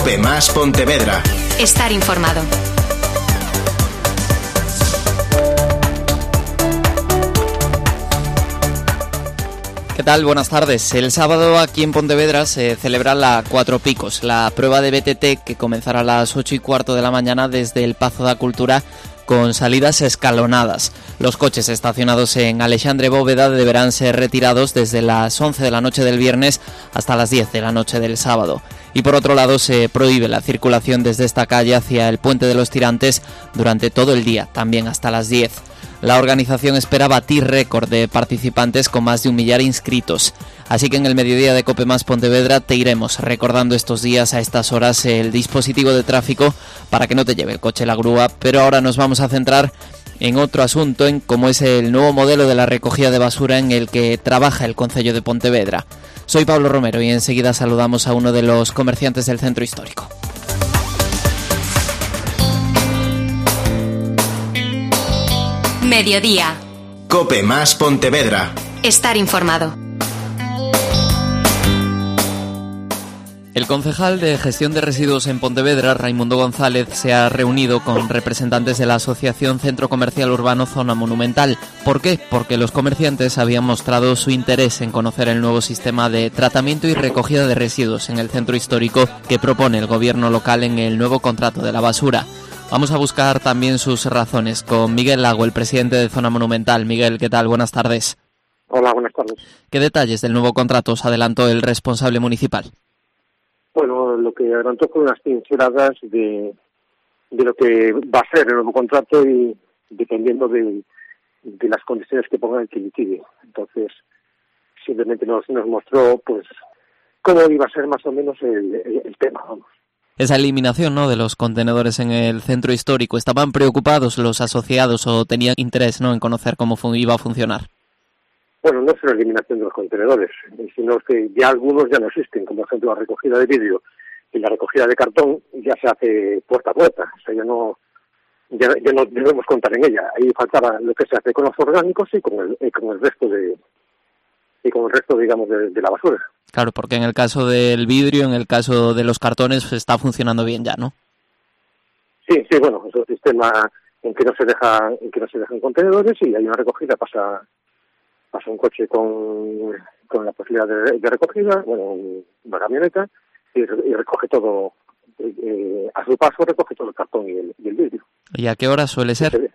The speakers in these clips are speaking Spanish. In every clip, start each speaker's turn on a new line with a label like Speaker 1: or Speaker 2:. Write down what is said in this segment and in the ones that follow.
Speaker 1: Cope Más Pontevedra.
Speaker 2: Estar informado.
Speaker 3: ¿Qué tal? Buenas tardes. El sábado aquí en Pontevedra se celebra la Cuatro Picos, la prueba de BTT que comenzará a las 8:15 de la mañana desde el Pazo da Cultura con salidas escalonadas. Los coches estacionados en Alexandre Bóveda deberán ser retirados desde las 11 de la noche del viernes hasta las 10 de la noche del sábado. Y por otro lado se prohíbe la circulación desde esta calle hacia el Puente de los Tirantes durante todo el día, también hasta las 10. La organización espera batir récord de participantes con más de 1 millar inscritos. Así que en el mediodía de Cope Más Pontevedra te iremos recordando estos días a estas horas el dispositivo de tráfico para que no te lleve el coche la grúa. Pero ahora nos vamos a centrar en otro asunto, en cómo es el nuevo modelo de la recogida de basura en el que trabaja el Concello de Pontevedra. Soy Pablo Romero y enseguida saludamos a uno de los comerciantes del centro histórico.
Speaker 2: Mediodía.
Speaker 1: Cope Más Pontevedra.
Speaker 2: Estar informado.
Speaker 3: El concejal de Gestión de Residuos en Pontevedra, Raimundo González, se ha reunido con representantes de la Asociación Centro Comercial Urbano Zona Monumental. ¿Por qué? Porque los comerciantes habían mostrado su interés en conocer el nuevo sistema de tratamiento y recogida de residuos en el centro histórico que propone el gobierno local en el nuevo contrato de la basura. Vamos a buscar también sus razones con Miguel Lago, el presidente de Zona Monumental. Miguel, ¿qué tal? Buenas tardes.
Speaker 4: Hola, buenas tardes.
Speaker 3: ¿Qué detalles del nuevo contrato os adelantó el responsable municipal?
Speaker 4: Bueno, lo que adelantó fue unas pinceladas de lo que va a ser el nuevo contrato y dependiendo de las condiciones que ponga el que litigue. Entonces, simplemente nos mostró pues cómo iba a ser más o menos el tema, vamos.
Speaker 3: Esa eliminación, ¿no?, de los contenedores en el centro histórico. ¿Estaban preocupados los asociados o tenían interés, ¿no?, en conocer cómo iba a funcionar?
Speaker 4: Bueno, no es la eliminación de los contenedores, sino que ya algunos ya no existen, como por ejemplo la recogida de vidrio y la recogida de cartón ya se hace puerta a puerta, o sea, ya no debemos contar en ella. Ahí faltaba lo que se hace con los orgánicos y con el resto digamos de la basura.
Speaker 3: Claro, porque en el caso del vidrio, en el caso de los cartones, está funcionando bien ya, ¿no? Sí,
Speaker 4: bueno, es un sistema en que no se dejan contenedores y hay una recogida, pasa un coche con la posibilidad de recogida, bueno, una camioneta, y recoge todo, a su paso recoge todo el cartón y el vidrio.
Speaker 3: ¿Y a qué hora suele ser?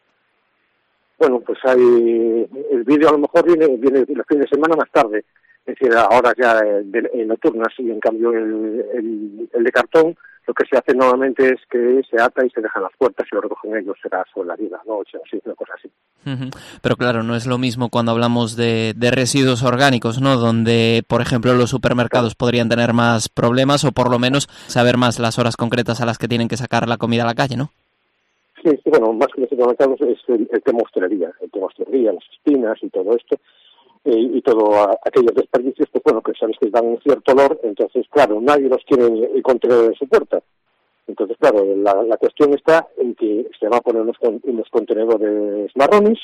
Speaker 4: Bueno, pues el vidrio a lo mejor viene los fines de semana más tarde, es decir, ahora ya nocturnas, y en cambio el de cartón, lo que se hace normalmente es que se ata y se dejan las puertas y lo recogen ellos, será sobre la vida, ¿no? O sea, sí, una cosa así.
Speaker 3: Pero claro, no es lo mismo cuando hablamos de residuos orgánicos, ¿no? Donde, por ejemplo, los supermercados podrían tener más problemas o por lo menos saber más las horas concretas a las que tienen que sacar la comida a la calle, ¿no?
Speaker 4: Sí, bueno, más que los supermercados es el tema hostelería, las espinas y todo esto. Y todo aquellos desperdicios, pues bueno, que sabes que dan un cierto olor, entonces, claro, nadie los quiere contener en su puerta. Entonces, claro, la cuestión está en que se van a poner unos contenedores marrones,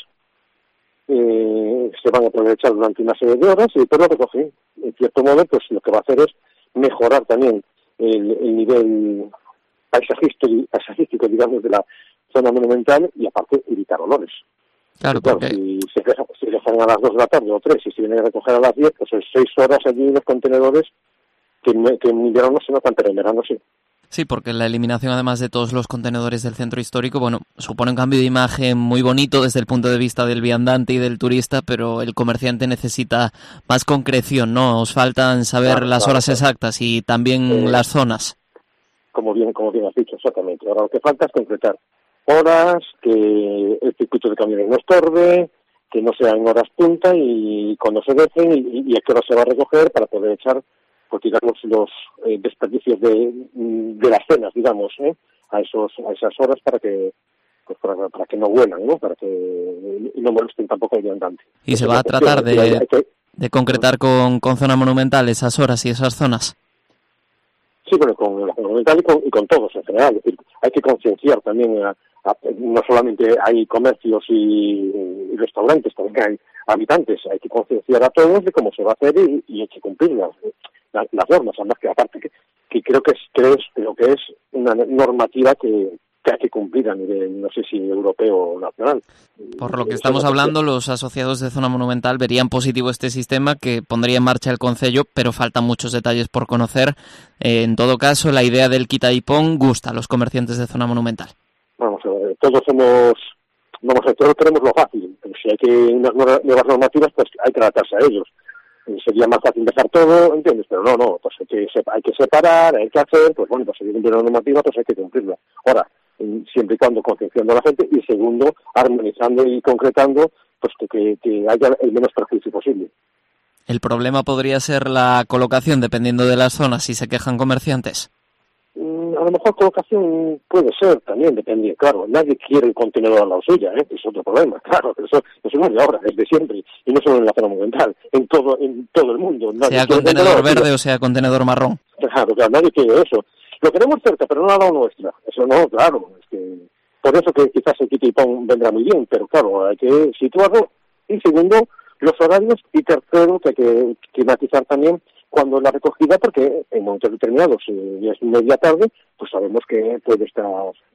Speaker 4: se van a aprovechar durante una serie de horas y después lo recogen. En cierto modo, pues lo que va a hacer es mejorar también el nivel paisajístico, digamos, de la zona monumental y aparte evitar olores.
Speaker 3: Claro,
Speaker 4: porque si se dejan a las 2 de la tarde o 3 y si vienen a recoger a las 10, pues son 6 horas allí en los contenedores que en invierno no se notan, pero en verano sí.
Speaker 3: Sí, porque la eliminación además de todos los contenedores del centro histórico, bueno, supone un cambio de imagen muy bonito desde el punto de vista del viandante y del turista, pero el comerciante necesita más concreción, ¿no? Os faltan saber las horas exactas y también las zonas.
Speaker 4: Como bien has dicho, exactamente. Ahora lo que falta es concretar horas, que el circuito de camiones no estorbe, que no sea en horas punta y cuando se dejen y a qué hora se va a recoger para poder echar, pues digamos, los desperdicios de las cenas, digamos, a esas horas para que no huelan, ¿no? Para que no molesten tampoco al viandante.
Speaker 3: ¿Y se va a tratar de concretar con Zona Monumental esas horas y esas zonas?
Speaker 4: Sí, bueno, con la monumental y con todos en general. Es decir, hay que concienciar también no solamente hay comercios y restaurantes, también hay habitantes. Hay que concienciar a todos de cómo se va a hacer y hay que cumplir las normas. Además que aparte que creo que es una normativa que hay que cumplir a nivel, no sé si europeo o nacional.
Speaker 3: Por lo que estamos hablando, los asociados de Zona Monumental verían positivo este sistema que pondría en marcha el Concello, pero faltan muchos detalles por conocer. En todo caso, la idea del quita y pon gusta a los comerciantes de Zona Monumental.
Speaker 4: Vamos a ver, todos queremos lo fácil, pero si hay que unas nuevas normativas, pues hay que adaptarse a ellos. Sería más fácil dejar todo, ¿entiendes? Pero no, pues hay que separar, hay que hacer, pues bueno, pues si hay que cumplir la normativa, pues hay que cumplirla. Ahora, siempre y cuando concienciando a la gente, y segundo, armonizando y concretando, pues que haya el menos perjuicio posible.
Speaker 3: ¿El problema podría ser la colocación, dependiendo de las zonas, si se quejan comerciantes?
Speaker 4: A lo mejor colocación puede ser, también depende, claro, nadie quiere el contenedor a la suya, es otro problema, claro, pero eso no es de ahora, es de siempre, y no solo en la zona monumental, en todo el mundo.
Speaker 3: Sea contenedor verde o sea contenedor marrón.
Speaker 4: Claro, nadie quiere eso. Lo queremos cerca, pero no a la nuestra, eso no, claro, es que por eso que quizás el quita y pon vendrá muy bien, pero claro, hay que situarlo, y segundo, los horarios, y tercero, que hay que climatizar también cuando la recogida, porque en momentos determinados, si es media tarde, pues sabemos que puede estar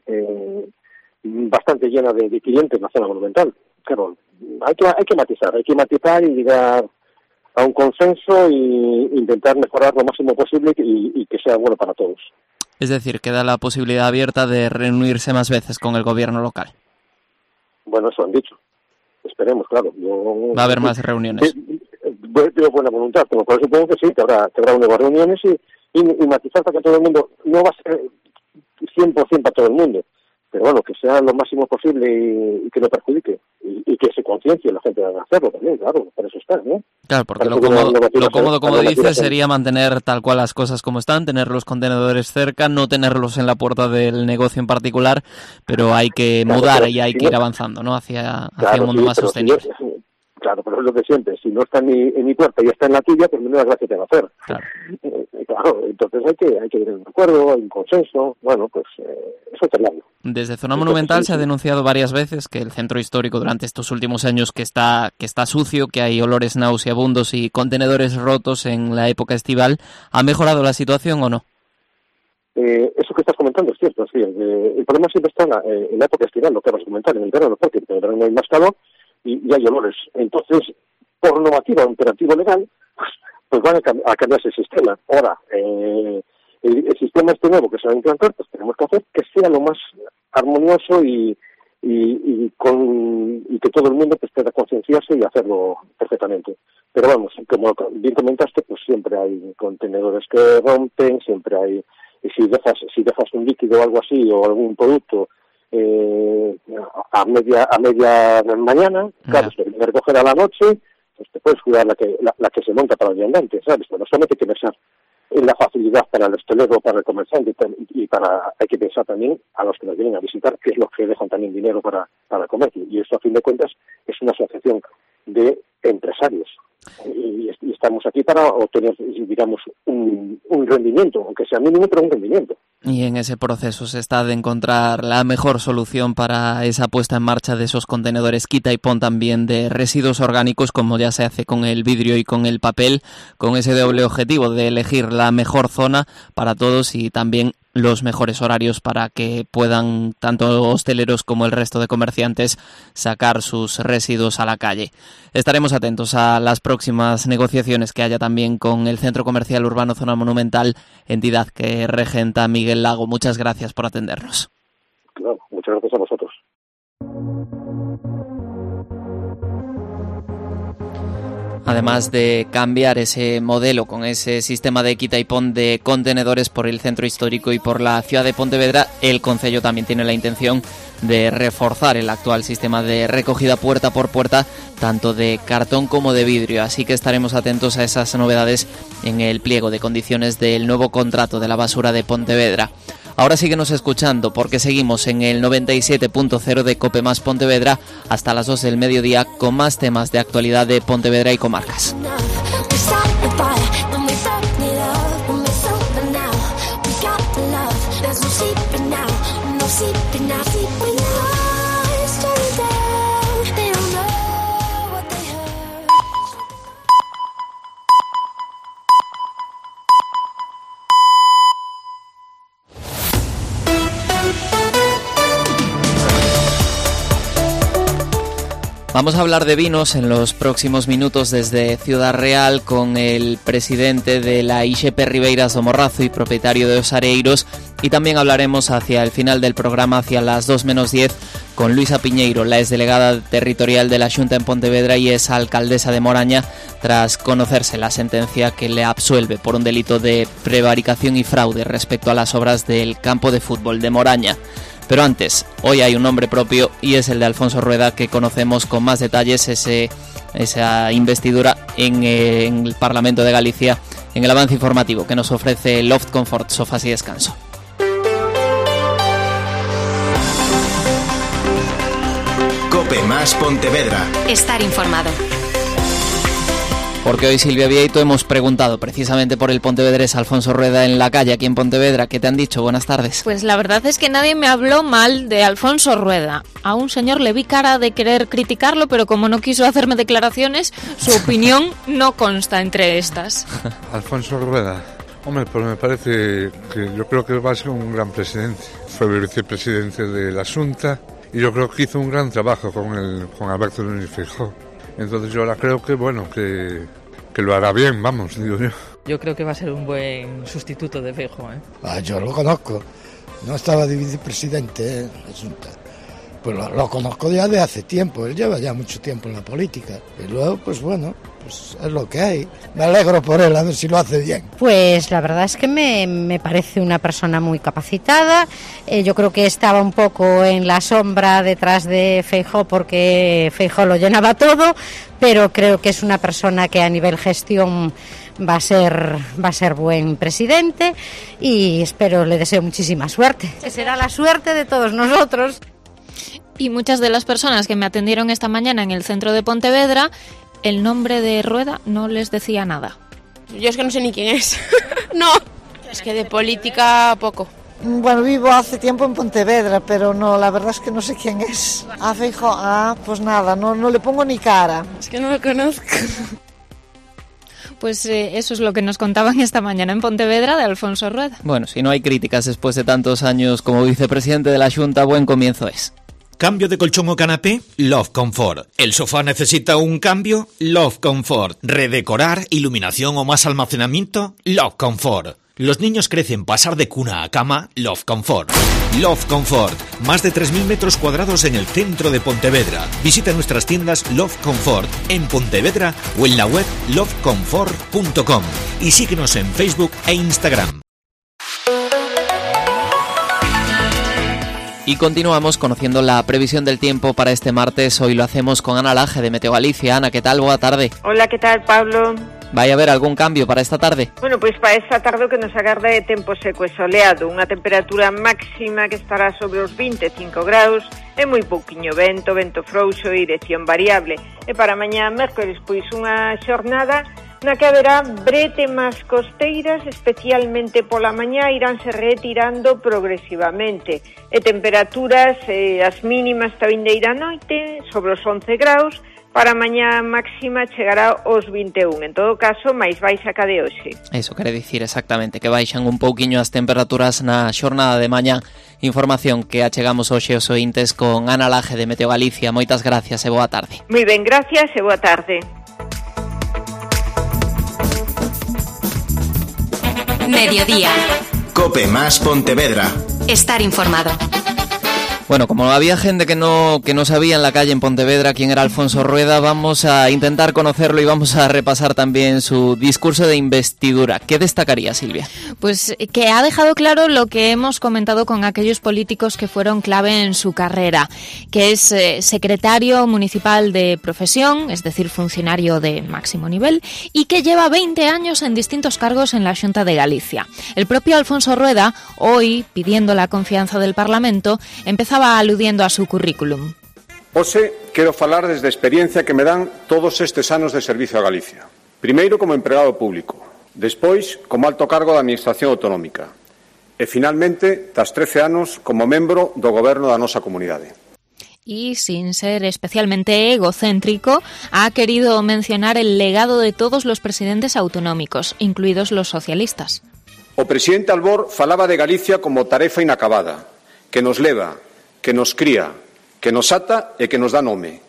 Speaker 4: bastante llena de clientes en la zona monumental. Claro, hay que matizar y llegar a un consenso y intentar mejorar lo máximo posible y que sea bueno para todos.
Speaker 3: Es decir, queda la posibilidad abierta de reunirse más veces con el gobierno local.
Speaker 4: Bueno, eso han dicho. Esperemos, claro.
Speaker 3: Va a haber más reuniones.
Speaker 4: Veo buena voluntad, como por eso supongo que sí, que habrá nuevas reuniones y matizar para que todo el mundo, no va a ser 100% para todo el mundo, pero bueno, que sea lo máximo posible y que no perjudique, y que se conciencie la gente de hacerlo también, claro, para eso está, ¿no?
Speaker 3: Claro, porque lo cómodo, como dices, sería mantener tal cual las cosas como están, tener los contenedores cerca, no tenerlos en la puerta del negocio en particular, pero hay que mudar y hay que ir avanzando, ¿no? Hacia un mundo más sostenible.
Speaker 4: Claro, pero es lo de siempre. Si no está en mi puerta y está en la tuya, pues menuda gracia te va a hacer. Claro, entonces hay que ir en un acuerdo, hay un consenso. Bueno, pues eso es largo.
Speaker 3: Desde Zona Monumental se ha denunciado varias veces que el centro histórico durante estos últimos años que está sucio, que hay olores nauseabundos y contenedores rotos en la época estival. ¿Ha mejorado la situación o no?
Speaker 4: Eso que estás comentando es cierto. Sí, el problema siempre está en la época estival, lo que vas a comentar, en el verano, porque en el verano hay más calor y hay olores. Entonces, por normativa o imperativo legal, pues van a cambiarse el sistema. Ahora, el sistema este nuevo que se va a implantar, pues tenemos que hacer que sea lo más armonioso y que todo el mundo pues pueda concienciarse y hacerlo perfectamente. Pero vamos, como bien comentaste, pues siempre hay contenedores que rompen, siempre hay, y si dejas un líquido o algo así o algún producto a media mañana, claro, si te recoger a la noche, pues te puedes cuidar la que se monta para el viandante, ¿sabes? Pero solamente hay que pensar en la facilidad para el hostelero, para el comerciante y hay que pensar también a los que nos vienen a visitar, que es los que dejan también dinero para el comercio. Y esto, a fin de cuentas, es una asociación de empresarios. Y estamos aquí para obtener, digamos, un rendimiento, aunque sea mínimo, pero un rendimiento.
Speaker 3: Y en ese proceso se está de encontrar la mejor solución para esa puesta en marcha de esos contenedores quita y pon también de residuos orgánicos, como ya se hace con el vidrio y con el papel, con ese doble objetivo de elegir la mejor zona para todos y también los mejores horarios para que puedan tanto hosteleros como el resto de comerciantes sacar sus residuos a la calle. Estaremos atentos a las próximas negociaciones que haya también con el Centro Comercial Urbano Zona Monumental, entidad que regenta Miguel Lago. Muchas gracias por atendernos.
Speaker 4: Claro, muchas gracias a vosotros.
Speaker 3: Además de cambiar ese modelo con ese sistema de quita y pon de contenedores por el centro histórico y por la ciudad de Pontevedra, el Concello también tiene la intención de reforzar el actual sistema de recogida puerta por puerta, tanto de cartón como de vidrio. Así que estaremos atentos a esas novedades en el pliego de condiciones del nuevo contrato de la basura de Pontevedra. Ahora síguenos escuchando porque seguimos en el 97.0 de Cope Más Pontevedra hasta las 2 del mediodía con más temas de actualidad de Pontevedra y comarcas. Vamos a hablar de vinos en los próximos minutos desde Ciudad Real con el presidente de la IXEP Ribeiras do Morrazo y propietario de Os Areiros, y también hablaremos hacia el final del programa, hacia las 2:10, con Luisa Piñeiro, la exdelegada territorial de la Xunta en Pontevedra y es alcaldesa de Moraña, tras conocerse la sentencia que le absuelve por un delito de prevaricación y fraude respecto a las obras del campo de fútbol de Moraña. Pero antes, hoy hay un nombre propio y es el de Alfonso Rueda, que conocemos con más detalles esa investidura en el Parlamento de Galicia, en el avance informativo que nos ofrece Loft Comfort, Sofás y Descanso.
Speaker 1: Cope más Pontevedra.
Speaker 2: Estar informado.
Speaker 3: Porque hoy, Silvia Vieito, hemos preguntado precisamente por el pontevedrés Alfonso Rueda en la calle aquí en Pontevedra. ¿Qué te han dicho? Buenas tardes.
Speaker 5: Pues la verdad es que nadie me habló mal de Alfonso Rueda. A un señor le vi cara de querer criticarlo, pero como no quiso hacerme declaraciones, su opinión no consta entre estas.
Speaker 6: Alfonso Rueda. Hombre, pues me parece que yo creo que va a ser un gran presidente. Fue vicepresidente de la Xunta y yo creo que hizo un gran trabajo con Alberto Núñez Feijóo. Entonces yo ahora creo que, bueno, que lo hará bien, vamos, digo yo.
Speaker 7: Yo creo que va a ser un buen sustituto de Feijóo, ¿eh?
Speaker 8: Yo lo conozco, no estaba de vicepresidente en la Xunta. Pues lo conozco ya de hace tiempo, él lleva ya mucho tiempo en la política. Y luego, pues bueno, pues es lo que hay. Me alegro por él, a ver si lo hace bien.
Speaker 9: Pues la verdad es que me parece una persona muy capacitada. Yo creo que estaba un poco en la sombra detrás de Feijóo porque Feijóo lo llenaba todo, pero creo que es una persona que a nivel gestión va a ser buen presidente y le deseo muchísima suerte. Será la suerte de todos nosotros.
Speaker 5: Y muchas de las personas que me atendieron esta mañana en el centro de Pontevedra, el nombre de Rueda no les decía nada.
Speaker 10: Yo es que no sé ni quién es. No, es que de política poco.
Speaker 11: Bueno, vivo hace tiempo en Pontevedra, pero no, la verdad es que no sé quién es. Feijóo, pues nada, no le pongo ni cara.
Speaker 10: Es que no lo conozco.
Speaker 5: Pues eso es lo que nos contaban esta mañana en Pontevedra de Alfonso Rueda.
Speaker 3: Bueno, si no hay críticas después de tantos años como vicepresidente de la Xunta, buen comienzo es.
Speaker 12: ¿Cambio de colchón o canapé? Love Comfort. ¿El sofá necesita un cambio? Love Comfort. ¿Redecorar, iluminación o más almacenamiento? Love Comfort. Los niños crecen, pasar de cuna a cama, Love Comfort. Love Comfort. Más de 3.000 metros cuadrados en el centro de Pontevedra. Visita nuestras tiendas Love Comfort en Pontevedra o en la web lovecomfort.com. Y síguenos en Facebook e Instagram.
Speaker 3: Y continuamos conociendo la previsión del tiempo para este martes. Hoy lo hacemos con Ana Laje de Meteo Galicia. Ana, ¿qué tal? Boa tarde.
Speaker 13: Hola, ¿qué tal, Pablo?
Speaker 3: ¿Vai haber algún cambio para esta tarde?
Speaker 13: Bueno, pois para esta tarde o que nos agarda é tempo seco e soleado, unha temperatura máxima que estará sobre os 25 graus e moi pouquiño vento frouxo e dirección variable. E para mañá mércores, pois unha xornada na que haberá bretemas costeiras, especialmente pola mañá, iránse retirando progresivamente. E temperaturas, as mínimas esta vindeira noite, sobre os 11 graus, para mañá máxima chegará aos 21, en todo caso, máis baixa que a de hoxe.
Speaker 3: Eso quere dicir exactamente, que baixan un pouquiño as temperaturas na xornada de mañá. Información que achegamos hoxe aos ointes con Ana Laje de Meteo Galicia. Moitas gracias e boa tarde.
Speaker 13: Moi ben, gracias e boa tarde.
Speaker 2: Mediodía.
Speaker 1: Cope más Pontevedra.
Speaker 2: Estar informado.
Speaker 3: Bueno, como había gente que no sabía en la calle en Pontevedra quién era Alfonso Rueda, vamos a intentar conocerlo y vamos a repasar también su discurso de investidura. ¿Qué destacaría, Silvia?
Speaker 5: Pues que ha dejado claro lo que hemos comentado con aquellos políticos que fueron clave en su carrera, que es secretario municipal de profesión, es decir, funcionario de máximo nivel, y que lleva 20 años en distintos cargos en la Xunta de Galicia. El propio Alfonso Rueda, hoy, pidiendo la confianza del Parlamento, empezaba aludiendo a su currículum.
Speaker 14: Hoxe quero falar desde a experiencia que me dan todos estes anos de servicio a Galicia. Primeiro como empregado público, despois como alto cargo da Administración Autonómica e finalmente tras 13 anos como membro do goberno da nosa comunidade.
Speaker 5: Y sin ser especialmente egocéntrico, ha querido mencionar el legado de todos los presidentes autonómicos, incluidos los socialistas.
Speaker 14: O presidente Albor falaba de Galicia como tarefa inacabada, que nos leva, que nos cría, que nos ata e que nos dá nome.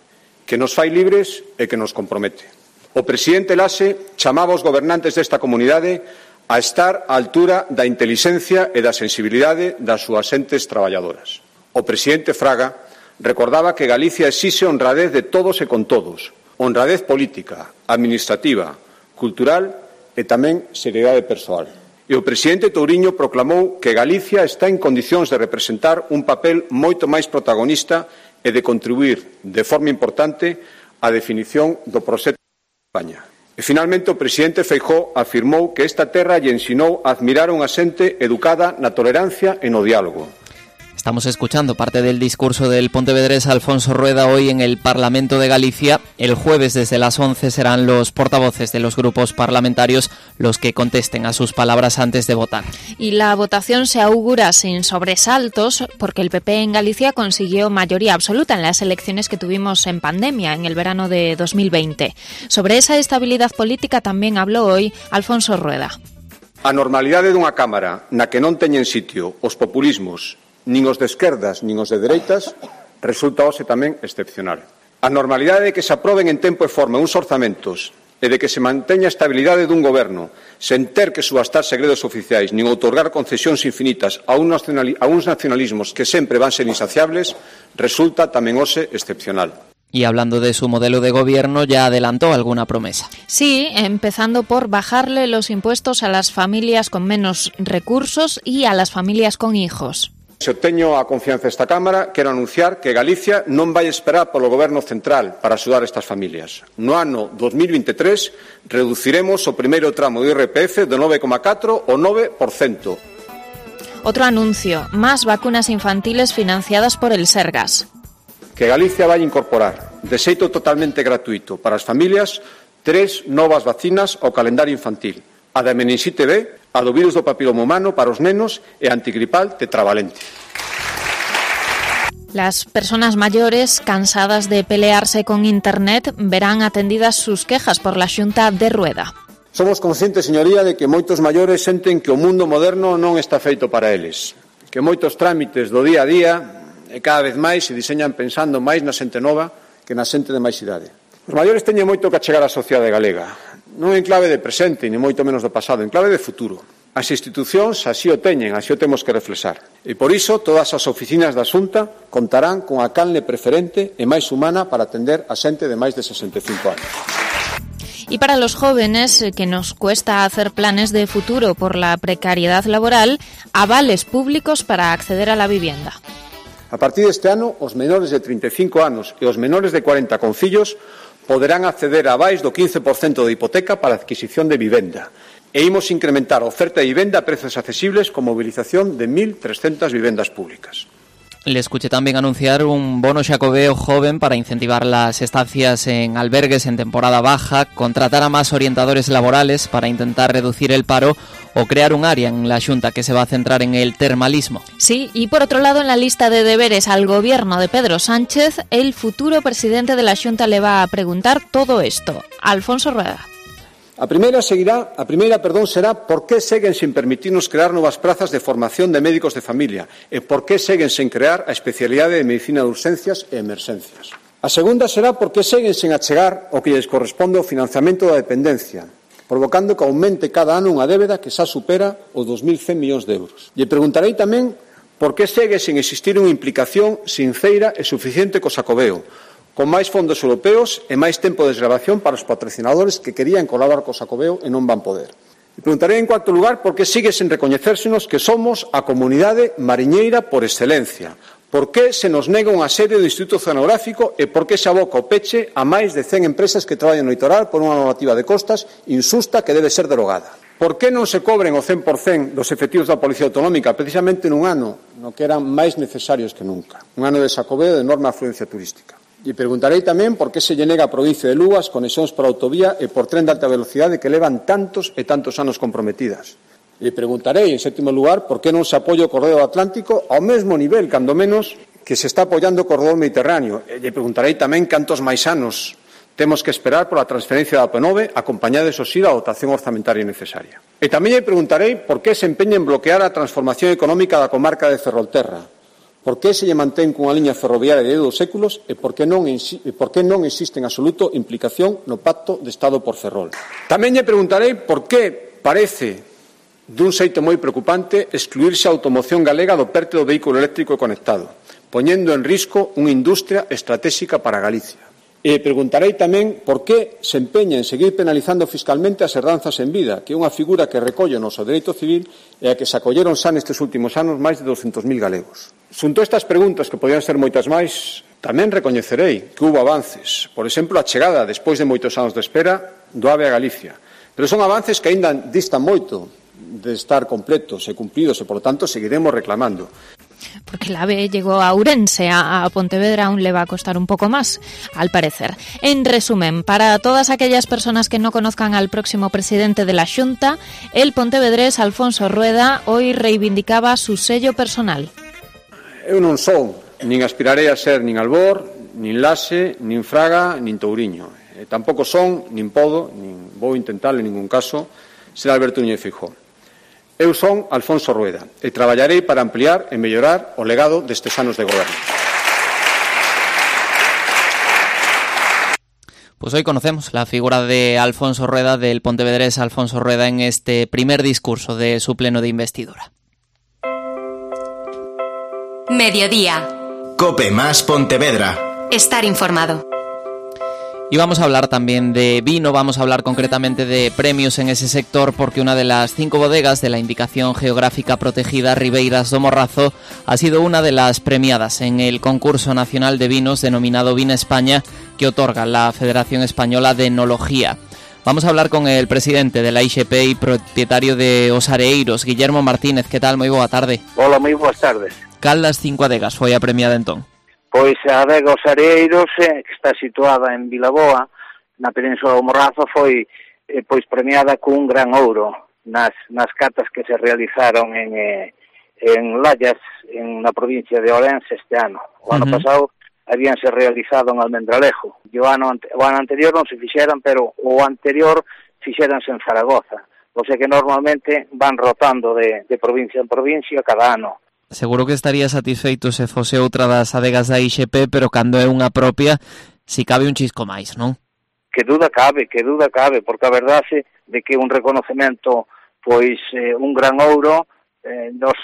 Speaker 14: que nos fai libres e que nos compromete. O presidente Laxe chamaba aos gobernantes desta comunidade a estar á altura da intelixencia e da sensibilidade das súas entes traballadoras. O presidente Fraga recordaba que Galicia exixe honradez de todos e con todos, honradez política, administrativa, cultural e tamén seriedade persoal. E o presidente Touriño proclamou que Galicia está en condicións de representar un papel moito máis protagonista e de contribuir de forma importante á definición do proxecto de España. E finalmente o presidente Feijóo afirmou que esta terra lle ensinou a admirar unha xente educada na tolerancia e no diálogo.
Speaker 3: Estamos escuchando parte del discurso del pontevedrés Alfonso Rueda hoy en el Parlamento de Galicia. El jueves desde las 11 serán los portavoces de los grupos parlamentarios los que contesten a sus palabras antes de votar.
Speaker 5: Y la votación se augura sin sobresaltos porque el PP en Galicia consiguió mayoría absoluta en las elecciones que tuvimos en pandemia en el verano de 2020. Sobre esa estabilidad política también habló hoy Alfonso Rueda.
Speaker 14: A normalidade dunha Cámara na que non teñen sitio os populismos nin os de esquerdas, nin os de dereitas, resulta hoxe tamén excepcional. A normalidade de que se aproben en tempo e forma uns orzamentos e de que se manteña a estabilidade dun goberno sen ter que subastar segredos oficiais nin outorgar concesións infinitas a uns nacionalismos que sempre van ser insaciables, resulta tamén hoxe excepcional.
Speaker 3: Y hablando de su modelo de gobierno, ya adelantó alguna promesa.
Speaker 5: Sí, empezando por bajarle los impuestos a las familias con menos recursos y a las familias con hijos.
Speaker 14: Se obteño a confianza desta Cámara, quero anunciar que Galicia non vai esperar polo Goberno central para axudar estas familias. No ano 2023 reduciremos o primeiro tramo do IRPF do 9,4 ao 9%.
Speaker 5: Otro anuncio, más vacunas infantiles financiadas por el Sergas.
Speaker 14: Que Galicia vai incorporar, de xeito totalmente gratuito para as familias, 3 novas vacinas ao calendario infantil. A da meningite B, a do virus do papiloma humano para os nenos e a antigripal tetravalente.
Speaker 5: Las personas mayores cansadas de pelearse con Internet verán atendidas sus quejas por la Xunta de Rueda.
Speaker 14: Somos conscientes, señoría, de que moitos maiores senten que o mundo moderno non está feito para eles, que moitos trámites do día a día e cada vez máis se diseñan pensando máis na xente nova que na xente de máis idade. Os maiores teñen moito que achegar á sociedade galega, non en clave de presente, ni moito menos do pasado, en clave de futuro. As institucións así o teñen, así o temos que reflexar. E por iso todas as oficinas da Xunta contarán con a canle preferente e máis humana para atender a xente de máis de 65 anos.
Speaker 5: Y para los jóvenes que nos cuesta hacer planes de futuro por la precariedad laboral, avales públicos para acceder a la vivienda.
Speaker 14: A partir deste ano, os menores de 35 anos e os menores de 40 con fillos poderán acceder a avais do 15% de hipoteca para a adquisición de vivenda. E imos incrementar a oferta de vivenda a prezos accesibles con movilización de 1.300 vivendas públicas.
Speaker 3: Le escuché también anunciar un bono xacobeo joven para incentivar las estancias en albergues en temporada baja, contratar a más orientadores laborales para intentar reducir el paro o crear un área en la Xunta que se va a centrar en el termalismo.
Speaker 5: Sí, y por otro lado, en la lista de deberes al gobierno de Pedro Sánchez, el futuro presidente de la Xunta le va a preguntar todo esto. Alfonso Rueda.
Speaker 14: A primeira será por que seguen sen permitirnos crear novas prazas de formación de médicos de familia e por que seguen sen crear a especialidade de medicina de urxencias e emerxencias. A segunda será por que seguen sen achegar o que lles corresponde ao financiamento da dependencia, provocando que aumente cada ano unha débeda que xa supera os 2.100 millóns de euros. E preguntarei tamén por que segue sen existir unha implicación sinceira e suficiente co Xacobeo, con máis fondos europeos e máis tempo de desgravación para os patrocinadores que querían colaborar co Xacobeo e non van poder. E preguntarei en cuarto lugar por que sigue sen recoñecérsenos que somos a comunidade mariñeira por excelencia, por que se nos nega unha sede do Instituto Oceanográfico e por que se aboca o peche a máis de 100 empresas que traballan no litoral por unha normativa de costas insusta que debe ser derogada. Por que non se cobren o 100% dos efectivos da Policía Autonómica precisamente nun ano no que eran máis necesarios que nunca, un ano de Xacobeo de enorme afluencia turística? E preguntarei tamén por que se lle nega a provincia de Lugo as conexións por autovía e por tren de alta velocidade que levan tantos e tantos anos comprometidas. E preguntarei, en sétimo lugar, por que non se apoia o corredor atlántico ao mesmo nivel, cando menos, que se está apoiando o corredor mediterráneo. E preguntarei tamén cantos máis anos temos que esperar pola transferencia da P9 acompañada, eso sí, da dotación orzamentaria necesaria. E tamén lle preguntarei por que se empeña en bloquear a transformación económica da comarca de Ferrolterra, Por que se lle mantén cunha liña ferroviaria de 2 séculos e por que non existe en absoluto implicación no Pacto de Estado por Ferrol. Tamén lle preguntarei por que parece dun xeito moi preocupante excluirse a automoción galega do PERTE do vehículo eléctrico conectado, poñendo en risco unha industria estratégica para Galicia. E preguntarei tamén por que se empeña en seguir penalizando fiscalmente as herdanzas en vida, que é unha figura que recolle o noso dereito civil e a que se acolleron xa nestes últimos anos máis de 200.000 galegos. Xunto a estas preguntas, que podían ser moitas máis, tamén recoñecerei que hubo avances. Por exemplo, a chegada, despois de moitos anos de espera, do AVE a Galicia. Pero son avances que aínda distan moito de estar completos e cumplidos e, por lo tanto, seguiremos reclamando.
Speaker 5: Porque el AVE llegó a Ourense, a Pontevedra aún le va a costar un poco más, al parecer. En resumen, para todas aquellas personas que no conozcan al próximo presidente de la Xunta, el pontevedrés Alfonso Rueda hoy reivindicaba su sello personal.
Speaker 14: Eu non son, nin aspirarei a ser nin Albor, nin Laxe, nin Fraga, nin Touriño. E tampouco son, nin podo, nin vou intentar en ningún caso, ser Alberto Núñez Feijóo. Eu son Alfonso Rueda e traballarei para ampliar e mellorar o legado destes anos de goberno.
Speaker 3: Pues hoy conocemos la figura de Alfonso Rueda, del pontevedrés Alfonso Rueda, en este primer discurso de su pleno de investidura.
Speaker 2: Mediodía.
Speaker 1: COPE más Pontevedra.
Speaker 2: Estar informado.
Speaker 3: Y vamos a hablar también de vino, vamos a hablar concretamente de premios en ese sector, porque una de las 5 bodegas de la indicación geográfica protegida Ribeiras do Morrazo ha sido una de las premiadas en el concurso nacional de vinos denominado Vina España, que otorga la Federación Española de Enología. Vamos a hablar con el presidente de la IXP y propietario de Os Areeiros, Guillermo Martínez. Que tal? Moi boa tarde.
Speaker 15: Hola, moi boas tardes.
Speaker 3: Cal das 5 adegas foi a premiada entón?
Speaker 15: Pois a adega Os Areeiros, que está situada en Vilaboa, na Península do Morrazo, foi pois premiada cun gran ouro nas catas que se realizaron en Lallas, na provincia de Ourense este ano. O ano pasado habíanse realizado en Almendralejo. O ano anterior non se fixeran, pero o anterior fixéranse en Zaragoza. O sea que normalmente van rotando de provincia en provincia cada ano.
Speaker 3: Seguro que estaría satisfeito se fose outra das adegas da IXP, pero cando é unha propia, si cabe un chisco máis, non?
Speaker 15: Que duda cabe, porque a verdade de que un reconocemento, pois un gran ouro, dos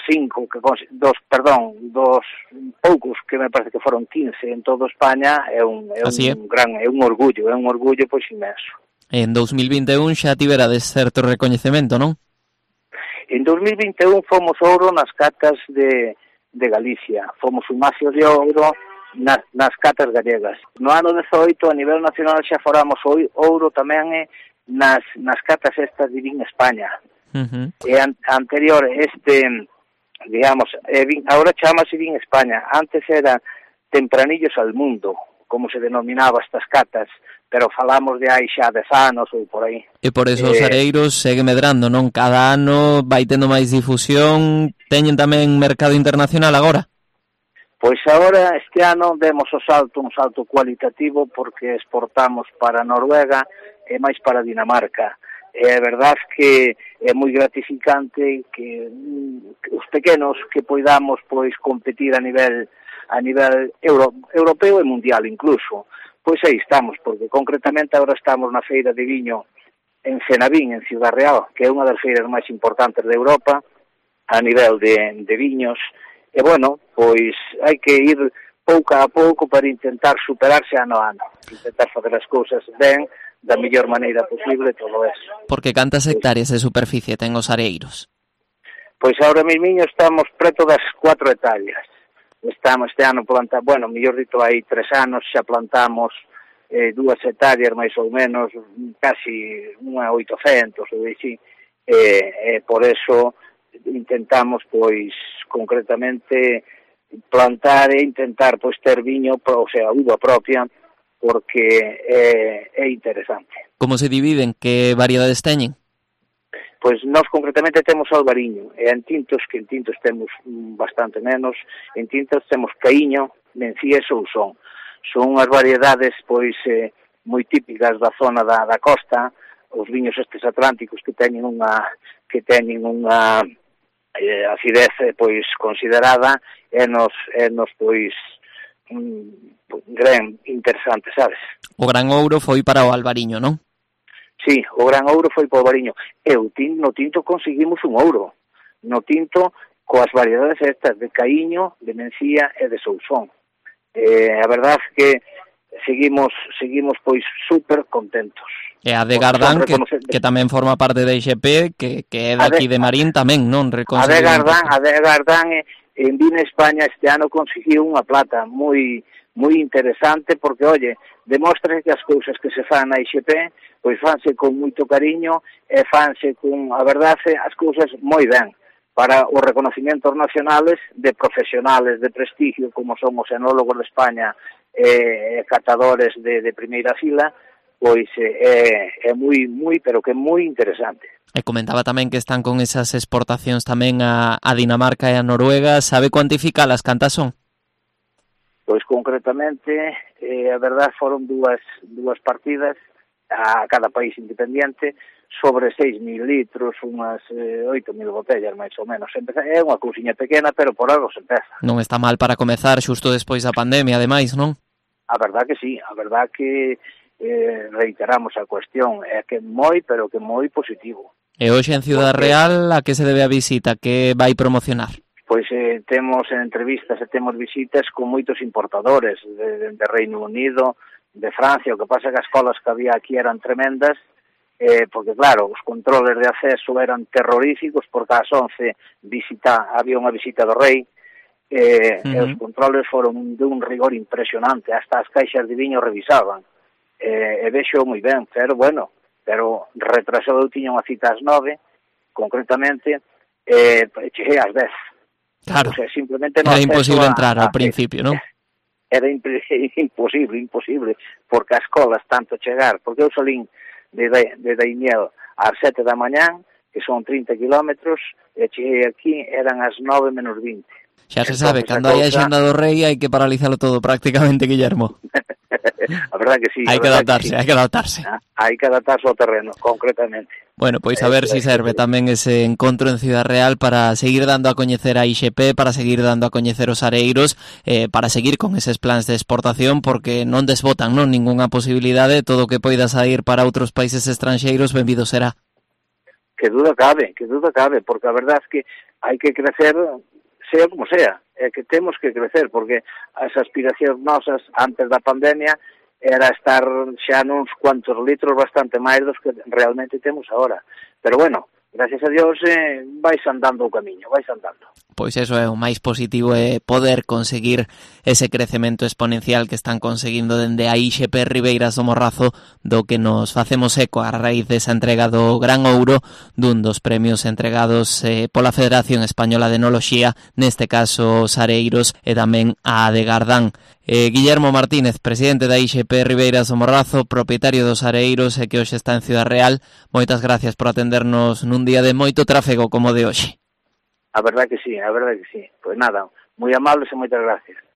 Speaker 15: poucos que me parece que foron 15 en toda España, é un orgullo pois inmenso.
Speaker 3: En 2021 xa tiverades certo recoñecemento, non?
Speaker 15: En 2021 fomos ouro nas catas de Galicia, fomos un macio de ouro nas catas gallegas. No ano 18, a nivel nacional, xa foramos ouro tamén nas catas estas de Vin España. E anterior, ahora chamase Vin España, antes era Tempranillos al Mundo, como se denominaba estas catas, pero falamos de hai xa 10 anos ou por aí.
Speaker 3: E por eso Os Areeiros segue medrando, non? Cada ano vai tendo máis difusión. Teñen tamén mercado internacional agora?
Speaker 15: Pois agora, este ano, demos un salto cualitativo, porque exportamos para Noruega e máis para Dinamarca. E a verdade que é moi gratificante que os pequenos que poidamos pois competir a nivel europeo e mundial incluso. Pois aí estamos, porque concretamente agora estamos na feira de viño en Cenavín, en Ciudad Real, que é unha das feiras máis importantes de Europa a nivel de viños. E bueno, pois hai que ir pouco a pouco para intentar superarse ano a ano, intentar facer as cousas ben, da mellor maneira posible, todo eso.
Speaker 3: Porque cantas hectáreas de superficie ten Os Areeiros?
Speaker 15: Pois agora mesmo estamos preto das 4 hectáreas. Estamos este ano mellor dito, hai 3 anos xa plantamos 2 hectáreas máis ou menos, casi 800 ou así, por eso intentamos pois concretamente plantar e intentar pois ter viño, o sea, uva propia, porque é interesante.
Speaker 3: Como se dividen? Que variedades teñen?
Speaker 15: Pois nós concretamente temos albariño, e en tintos temos bastante menos. En tintos temos caíño, mencías ou son. Son unhas variedades pois moi típicas da zona da costa, os viños estes atlánticos que teñen unha a acidez pois considerada é nos pois gran interesante, sabes?
Speaker 3: O gran ouro foi para o Albariño, non?
Speaker 15: Sí, o gran ouro foi para o Albariño. E no tinto conseguimos un ouro. No tinto coas variedades estas de Caíño, de Mencía e de Sousón. A verdade que seguimos pois super contentos.
Speaker 3: E a de Gardán, que tamén forma parte da IXP, que é daqui de Marín tamén, non?
Speaker 15: A de Gardán en Vina España este ano conseguiu unha plata moi interesante, porque, oye, demostra que as cousas que se fan na IXP, pois fanse con moito cariño e fanse con, a verdade, as cousas moi ben. Para os reconocimientos nacionales de profesionales de prestigio, como son os enólogos de España e catadores de primeira fila, pois é moi, pero que moi interesante.
Speaker 3: E comentaba tamén que están con esas exportacións tamén a Dinamarca e a Noruega. Sabe cuantificalas, cantas son?
Speaker 15: Pois concretamente, a verdade, foron dúas partidas a cada país independiente sobre 6.000 litros, unhas 8.000 botellas, máis ou menos. É unha cousiña pequena, pero por algo se empeza.
Speaker 3: Non está mal para comezar xusto despois da pandemia, ademais, non?
Speaker 15: A verdade que sí, a verdade que reiteramos a cuestión, é que moi, pero que moi positivo.
Speaker 3: E hoxe en Ciudad Real, a que se debe a visita? Que vai promocionar?
Speaker 15: Pois temos entrevistas e temos visitas con moitos importadores de Reino Unido, de Francia. O que pasa é que as colas que había aquí eran tremendas, porque claro, os controles de acceso eran terroríficos, porque ás 11 había unha visita do rei, e os controles foron de un rigor impresionante, hasta as caixas de viño revisaban, e vexo moi ben, pero retrasado. Eu tiña unha cita ás 9, concretamente, cheguei ás 10.
Speaker 3: Claro,
Speaker 15: o sea, simplemente
Speaker 3: era imposible entrar ao principio, non?
Speaker 15: Era imposible, porque as colas tanto chegar, porque eu salín de Daimiel ás 7 da mañán, que son 30 kilómetros, e cheguei aquí, eran as 9 menos 20.
Speaker 3: Xa se sabe, cando hai a xenda do rei hai que paralizalo todo prácticamente, Guillermo.
Speaker 15: A verdade que sí.
Speaker 3: Hai que adaptarse.
Speaker 15: Hai que adaptarse ao terreno, concretamente.
Speaker 3: Bueno, pois a ver si serve tamén ese encontro en Ciudad Real para seguir dando a coñecer a IXP, para seguir dando a coñecer os areiros, para seguir con eses plans de exportación, porque non desbotan ningunha posibilidade, todo o que poida sair para outros países estranxeiros, benvido será.
Speaker 15: Que duda cabe, porque a verdade é que hai que crecer, sea como sea, é que temos que crecer, porque as aspiracións nosas antes da pandemia era estar xa nuns cuantos litros bastante máis dos que realmente temos agora. Pero bueno, gracias a Dios vais andando o camiño, vais andando.
Speaker 3: Pois eso é o máis positivo, é poder conseguir ese crecemento exponencial que están conseguindo dende a IXP Ribeiras do Morrazo, do que nos facemos eco a raíz desa entrega do Gran Ouro, dun dos premios entregados pola Federación Española de Enoloxía, neste caso os areiros e tamén a de Gardán. Guillermo Martínez, presidente da IXP Ribeiras do Morrazo, propietario dos areiros e que hoxe está en Ciudad Real, moitas gracias por atendernos nun día de moito tráfego como de hoxe.
Speaker 15: A verdade que sí. Pois nada, moi amables e moitas gracias.